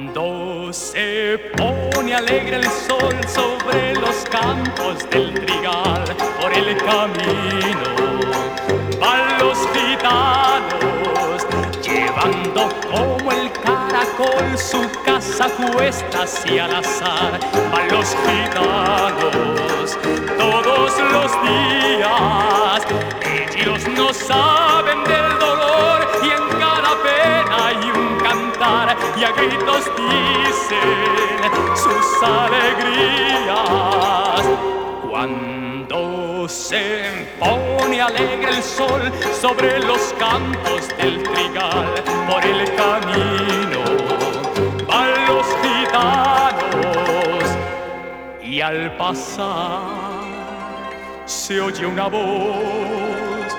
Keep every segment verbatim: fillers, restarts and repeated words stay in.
Cuando se pone alegre el sol sobre los campos del trigal, por el camino van los gitanos, llevando como el caracol su casa cuesta hacia al azar. Van los gitanos todos los días, ellos no saben del dolor y en cada pena hay un cantar, y a gritos dicen sus alegrías. Cuando se pone alegre el sol sobre los campos del trigal, por el camino van los gitanos, y al pasar se oye una voz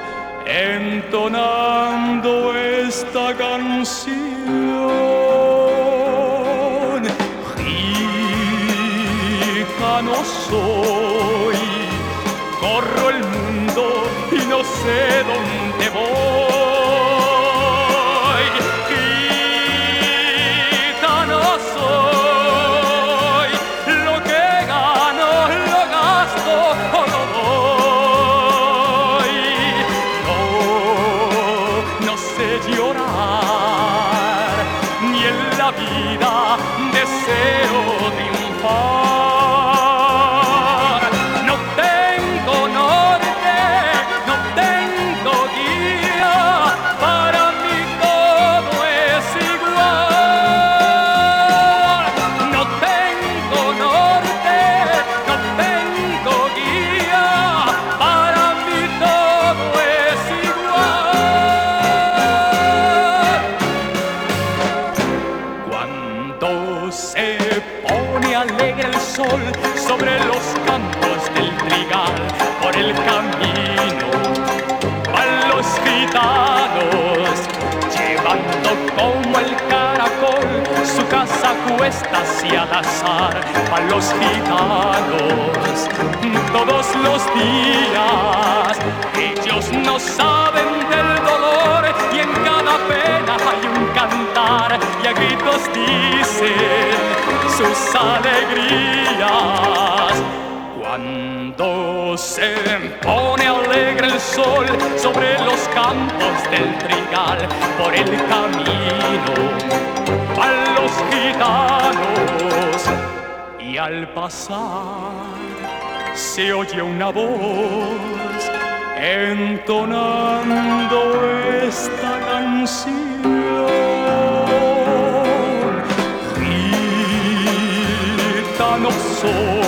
entonando esta canción. Gitano soy, corro el mundo y no sé dónde voy. Gitano soy, lo que gano lo gasto o lo doy. No, no sé llorar, ni en la vida deseo triunfar. Se pone alegre el sol sobre los campos del trigal, por el camino van los gitanos, llevando como el caracol su casa cuesta hacia al azar. Van los gitanos todos los días, ellos no saben del dolor y en cada pena hay un cantar, y a gritos dicen sus alegrías. Cuando se pone alegre el sol sobre los campos del trigal, por el camino van los gitanos, y al pasar se oye una voz entonando esta canción. Gitano soy,